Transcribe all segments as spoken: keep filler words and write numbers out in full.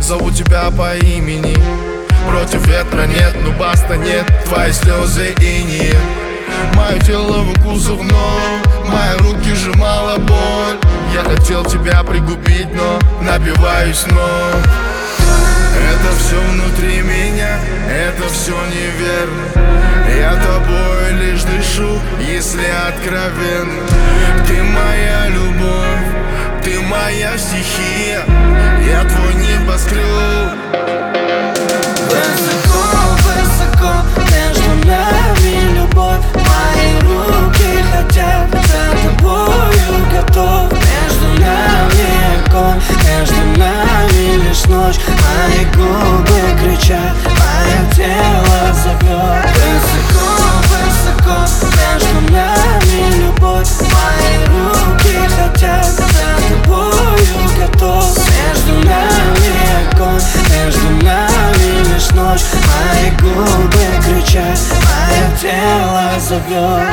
зову тебя по имени. Против ветра нет, ну баста нет, твои слезы и нет. Мое тело в укусах, но мои руки сжимала боль. Я хотел тебя пригубить, но напиваюсь, но это все внутри меня, это все неверно. Я тобой лишь дышу, если откровенно. Ты моя любовь, ты моя стихия, я твой небоскреб. Высоко, высоко между нами любовь. Мои руки хотят быть за тобою готов. Между нами огонь, между нами лишь ночь. Мои губы кричат, мое тело зовет. Высоко, высоко между нами любовь. Мои руки хотят быть за тобою готов. Между нами огонь, между нами лишь ночь. Мои губы кричат, мое тело зовет.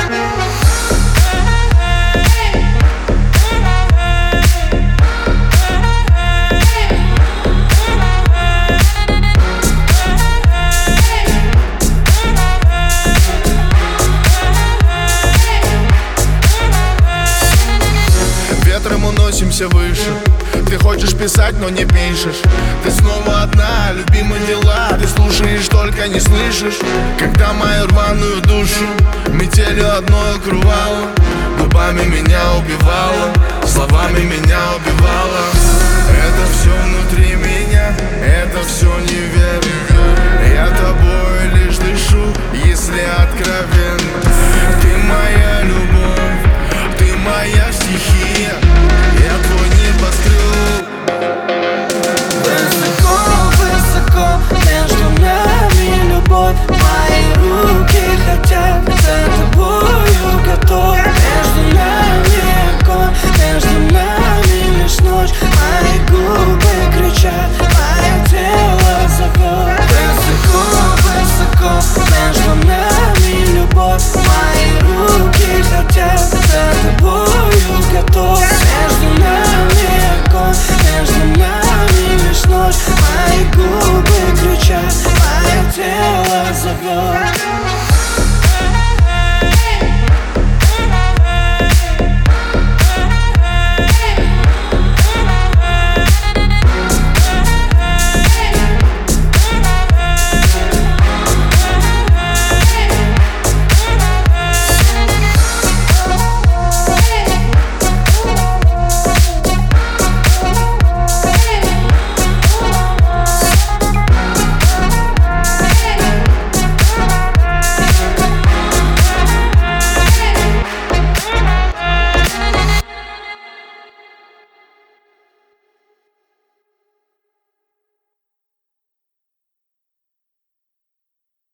Ветром уносимся выше. Ты хочешь писать, но не пишешь. Ты снова одна, любимые дела. Ты слушаешь, только не слышишь. Когда мою рваную душу метелью одной укрывала, губами меня убивала, словами меня убивала. Это все внутри меня, это все неверно. Я тобой лишь дышу, если откровенно. Ты моя любовь, ты моя стихия.